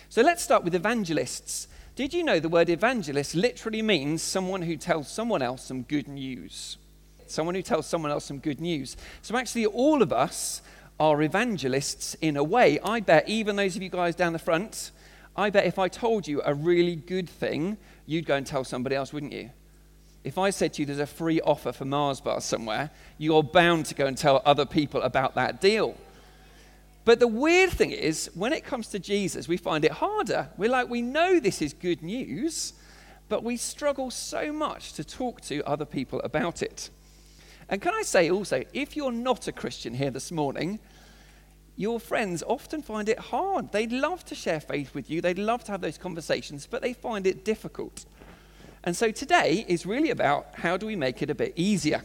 So let's start with evangelists. Did you know the word evangelist literally means someone who tells someone else some good news? Someone who tells someone else some good news. So actually all of us are evangelists in a way. I bet even those of you guys down the front, I bet if I told you a really good thing, you'd go and tell somebody else, wouldn't you? If I said to you there's a free offer for Mars bars somewhere, you're bound to go and tell other people about that deal. But the weird thing is, when it comes to Jesus, we find it harder. We're like, we know this is good news, but we struggle so much to talk to other people about it. And can I say also, if you're not a Christian here this morning, your friends often find it hard. They'd love to share faith with you. They'd love to have those conversations, but they find it difficult. And so today is really about how do we make it a bit easier.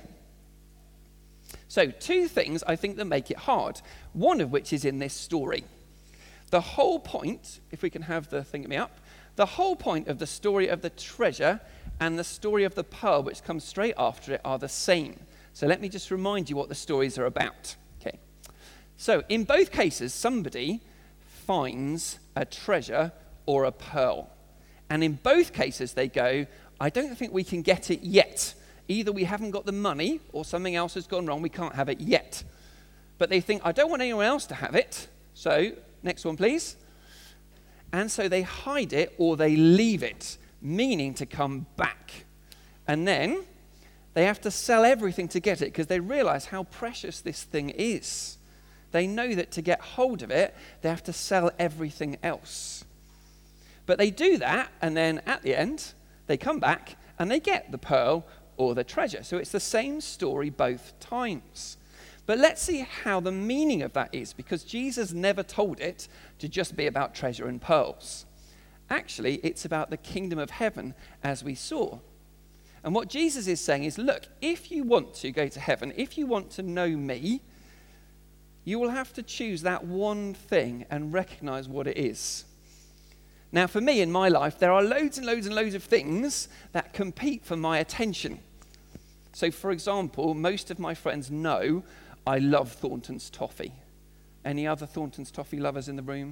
So 2 things I think that make it hard, one of which is in this story. The whole point, if we can have the thing up, the whole point of the story of the treasure and the story of the pearl, which comes straight after it, are the same. So let me just remind you what the stories are about. Okay. So in both cases, somebody finds a treasure or a pearl. And in both cases, they go, I don't think we can get it yet. Either we haven't got the money or something else has gone wrong. We can't have it yet. But they think, I don't want anyone else to have it. So, next one, please. And so they hide it or they leave it, meaning to come back. And then they have to sell everything to get it because they realize how precious this thing is. They know that to get hold of it, they have to sell everything else. But they do that, and then at the end, they come back and they get the pearl or the treasure. So it's the same story both times. But let's see how the meaning of that is, because Jesus never told it to just be about treasure and pearls. Actually, it's about the kingdom of heaven, as we saw. And what Jesus is saying is, look, if you want to go to heaven, if you want to know me, you will have to choose that one thing and recognize what it is. Now, for me in my life, there are loads and loads and loads of things that compete for my attention. So, for example, most of my friends know I love Thornton's toffee. Any other Thornton's toffee lovers in the room?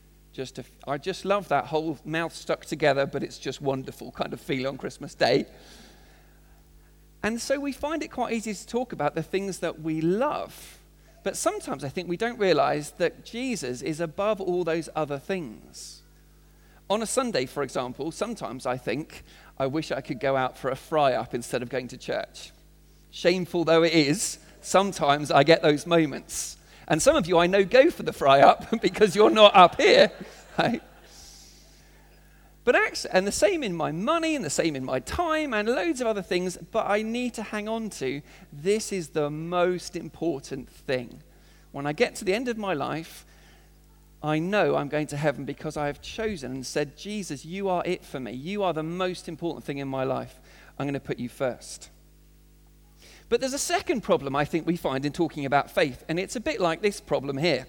I just love that whole mouth stuck together, but it's just wonderful kind of feel on Christmas Day. And so we find it quite easy to talk about the things that we love. But sometimes I think we don't realize that Jesus is above all those other things. On a Sunday, for example, sometimes I think, I wish I could go out for a fry-up instead of going to church. Shameful though it is, sometimes I get those moments. And some of you I know go for the fry-up because you're not up here, right? But actually, and the same in my money, and the same in my time, and loads of other things, but I need to hang on to, this is the most important thing. When I get to the end of my life, I know I'm going to heaven because I have chosen and said, Jesus, you are it for me. You are the most important thing in my life. I'm going to put you first. But there's a second problem I think we find in talking about faith, and it's a bit like this problem here.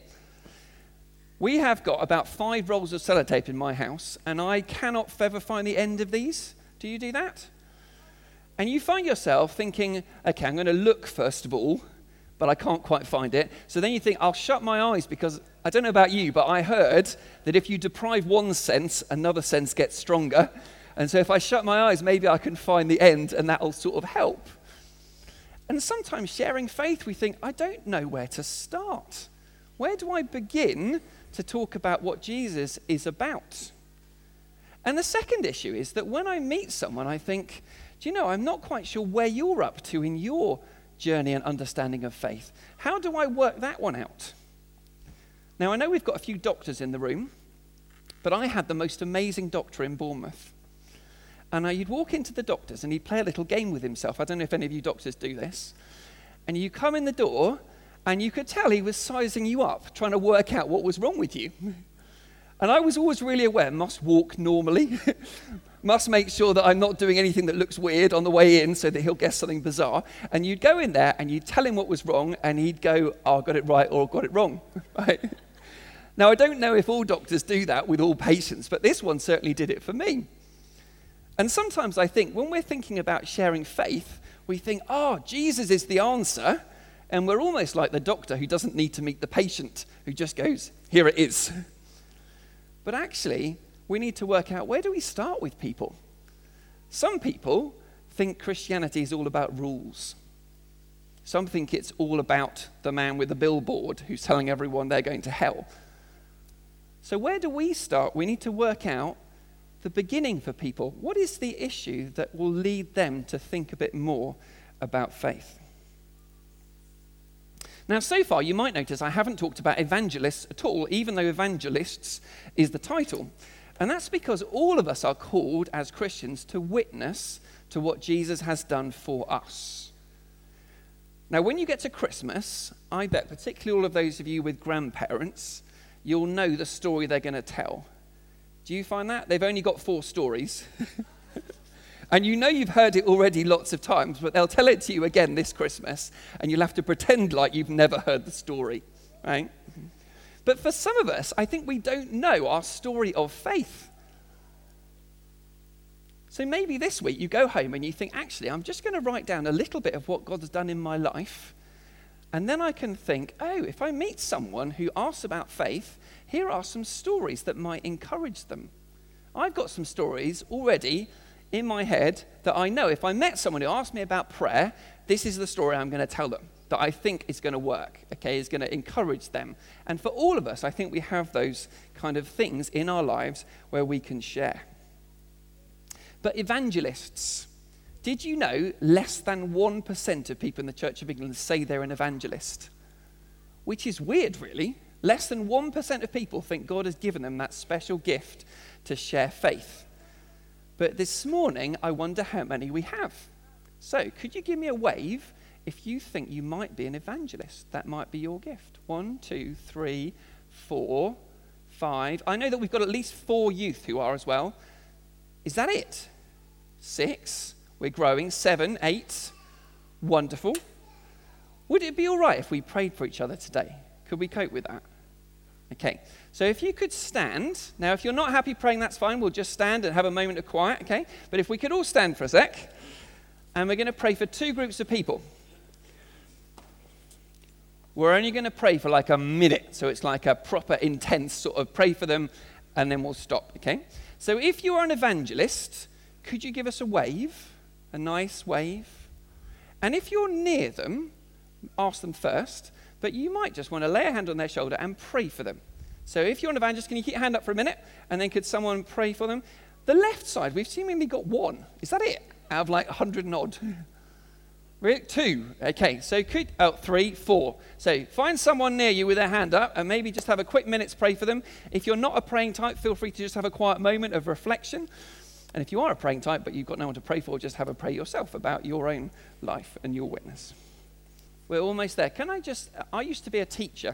We have got about 5 rolls of sellotape in my house, and I cannot ever find the end of these. Do you do that? And you find yourself thinking, okay, I'm going to look first of all, but I can't quite find it. So then you think, I'll shut my eyes because, I don't know about you, but I heard that if you deprive one sense, another sense gets stronger. And so if I shut my eyes, maybe I can find the end, and that'll sort of help. And sometimes sharing faith, we think, I don't know where to start. Where do I begin to talk about what Jesus is about? And the second issue is that when I meet someone, I think, do you know, I'm not quite sure where you're up to in your journey and understanding of faith. How do I work that one out? Now, I know we've got a few doctors in the room, but I had the most amazing doctor in Bournemouth. And you'd walk into the doctor's and he'd play a little game with himself. I don't know if any of you doctors do this. And you come in the door and you could tell he was sizing you up, trying to work out what was wrong with you. And I was always really aware, must walk normally, must make sure that I'm not doing anything that looks weird on the way in so that he'll guess something bizarre. And you'd go in there and you'd tell him what was wrong and he'd go, oh, I got it right or got it wrong. Right? Now, I don't know if all doctors do that with all patients, but this one certainly did it for me. And sometimes I think when we're thinking about sharing faith, we think, oh, Jesus is the answer. And we're almost like the doctor who doesn't need to meet the patient, who just goes, here it is. But actually, we need to work out, where do we start with people? Some people think Christianity is all about rules. Some think it's all about the man with the billboard who's telling everyone they're going to hell. So where do we start? We need to work out the beginning for people. What is the issue that will lead them to think a bit more about faith? Now, so far, you might notice I haven't talked about evangelists at all, even though evangelists is the title. And that's because all of us are called as Christians to witness to what Jesus has done for us. Now, when you get to Christmas, I bet, particularly all of those of you with grandparents, you'll know the story they're going to tell. Do you find that? They've only got 4 stories. And you know you've heard it already lots of times, but they'll tell it to you again this Christmas, and you'll have to pretend like you've never heard the story, right? But for some of us, I think we don't know our story of faith. So maybe this week you go home and you think, actually, I'm just going to write down a little bit of what God has done in my life, and then I can think, oh, if I meet someone who asks about faith, here are some stories that might encourage them. I've got some stories already in my head that I know if I met someone who asked me about prayer, this is the story I'm going to tell them that I think is going to work, okay, is going to encourage them. And for all of us, I think we have those kind of things in our lives where we can share. But evangelists, did you know less than 1% of people in the Church of England say they're an evangelist? Which is weird, really. Less than 1% of people think God has given them that special gift to share faith. But this morning, I wonder how many we have. So, could you give me a wave if you think you might be an evangelist? That might be your gift. 1, 2, 3, 4, 5. I know that we've got at least 4 youth who are as well. Is that it? 6. We're growing. 7, 8. Wonderful. Would it be all right if we prayed for each other today? Could we cope with that? Okay, so if you could stand. Now, if you're not happy praying, that's fine. We'll just stand and have a moment of quiet, okay? But if we could all stand for a sec, and we're going to pray for 2 groups of people. We're only going to pray for like a minute, so it's like a proper intense sort of pray for them, and then we'll stop, okay? So if you are an evangelist, could you give us a wave, a nice wave? And if you're near them, ask them first. But you might just want to lay a hand on their shoulder and pray for them. So if you're an evangelist, can you keep your hand up for a minute? And then could someone pray for them? The left side, we've seemingly got 1. Is that it? Out of like 100 and odd. Really? 2. Okay, so 3, 4. So find someone near you with their hand up and maybe just have a quick minute to pray for them. If you're not a praying type, feel free to just have a quiet moment of reflection. And if you are a praying type but you've got no one to pray for, just have a pray yourself about your own life and your witness. We're almost there. I used to be a teacher.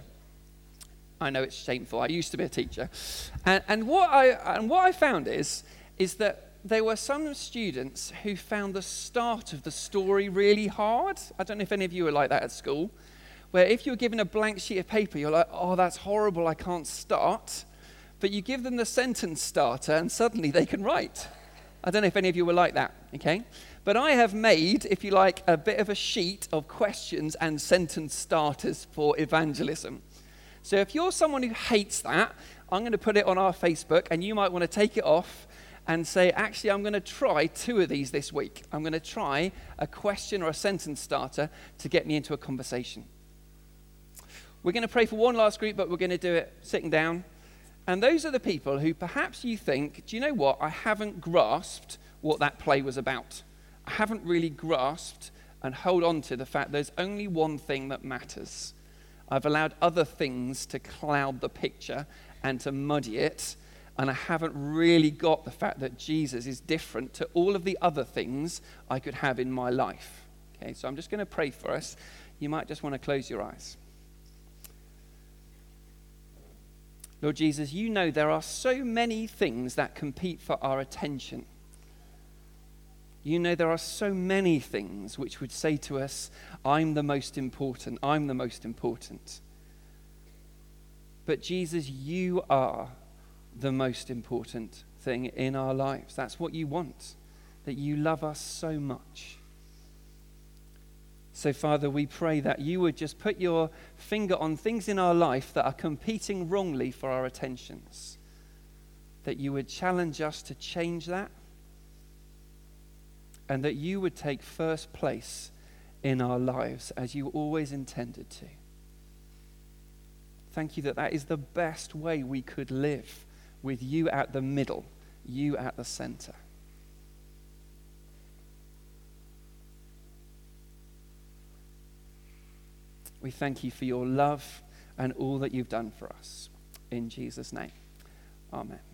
I know it's shameful. I used to be a teacher. And what I found is that there were some students who found the start of the story really hard. I don't know if any of you were like that at school, where if you're given a blank sheet of paper, you're like, oh, that's horrible, I can't start. But you give them the sentence starter and suddenly they can write. I don't know if any of you were like that, okay? But I have made, if you like, a bit of a sheet of questions and sentence starters for evangelism. So if you're someone who hates that, I'm going to put it on our Facebook, and you might want to take it off and say, actually, I'm going to try 2 of these this week. I'm going to try a question or a sentence starter to get me into a conversation. We're going to pray for one last group, but we're going to do it sitting down. And those are the people who perhaps you think, do you know what? I haven't grasped what that play was about. I haven't really grasped and hold on to the fact there's only one thing that matters. I've allowed other things to cloud the picture and to muddy it, and I haven't really got the fact that Jesus is different to all of the other things I could have in my life. Okay, so I'm just going to pray for us. You might just want to close your eyes. Lord Jesus, you know there are so many things that compete for our attention. You know there are so many things which would say to us, I'm the most important, I'm the most important. But Jesus, you are the most important thing in our lives. That's what you want, that you love us so much. So, Father, we pray that you would just put your finger on things in our life that are competing wrongly for our attentions. that you would challenge us to change that, and that you would take first place in our lives as you always intended to. Thank you that that is the best way we could live, with you at the middle, you at the center. We thank you for your love and all that you've done for us. In Jesus' name, amen.